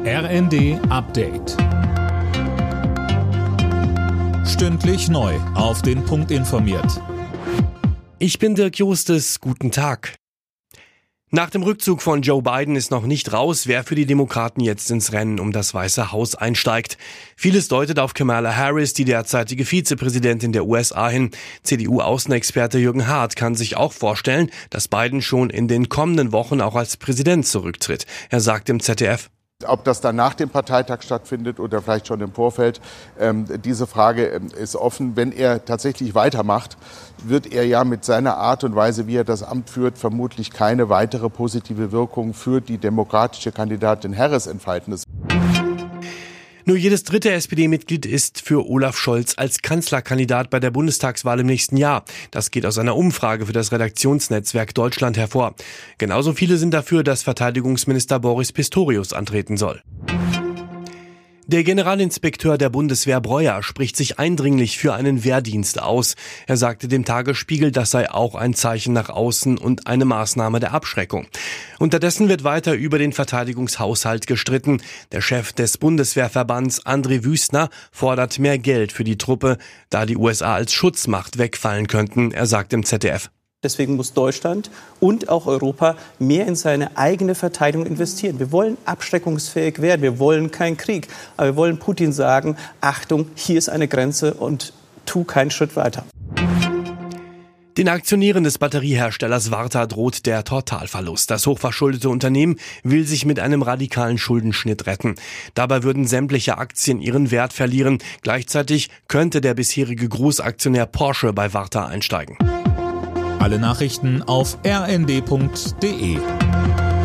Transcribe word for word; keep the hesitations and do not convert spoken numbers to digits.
R N D Update. Stündlich neu auf den Punkt informiert. Ich bin Dirk Justes, guten Tag. Nach dem Rückzug von Joe Biden ist noch nicht raus, wer für die Demokraten jetzt ins Rennen um das Weiße Haus einsteigt. Vieles deutet auf Kamala Harris, die derzeitige Vizepräsidentin der U S A, hin. C D U-Außenexperte Jürgen Hart kann sich auch vorstellen, dass Biden schon in den kommenden Wochen auch als Präsident zurücktritt. Er sagt im Z D F: Ob das dann nach dem Parteitag stattfindet oder vielleicht schon im Vorfeld, ähm, diese Frage ähm, ist offen. Wenn er tatsächlich weitermacht, wird er ja mit seiner Art und Weise, wie er das Amt führt, vermutlich keine weitere positive Wirkung für die demokratische Kandidatin Harris entfalten. Nur jedes dritte S P D-Mitglied ist für Olaf Scholz als Kanzlerkandidat bei der Bundestagswahl im nächsten Jahr. Das geht aus einer Umfrage für das Redaktionsnetzwerk Deutschland hervor. Genauso viele sind dafür, dass Verteidigungsminister Boris Pistorius antreten soll. Der Generalinspekteur der Bundeswehr Breuer spricht sich eindringlich für einen Wehrdienst aus. Er sagte dem Tagesspiegel, das sei auch ein Zeichen nach außen und eine Maßnahme der Abschreckung. Unterdessen wird weiter über den Verteidigungshaushalt gestritten. Der Chef des Bundeswehrverbands, André Wüstner, fordert mehr Geld für die Truppe, da die U S A als Schutzmacht wegfallen könnten. Er sagt im Z D F: Deswegen muss Deutschland und auch Europa mehr in seine eigene Verteidigung investieren. Wir wollen abschreckungsfähig werden, wir wollen keinen Krieg. Aber wir wollen Putin sagen: Achtung, hier ist eine Grenze und tu keinen Schritt weiter. Den Aktionären des Batterieherstellers Varta droht der Totalverlust. Das hochverschuldete Unternehmen will sich mit einem radikalen Schuldenschnitt retten. Dabei würden sämtliche Aktien ihren Wert verlieren. Gleichzeitig könnte der bisherige Großaktionär Porsche bei Varta einsteigen. Alle Nachrichten auf r n d punkt d e.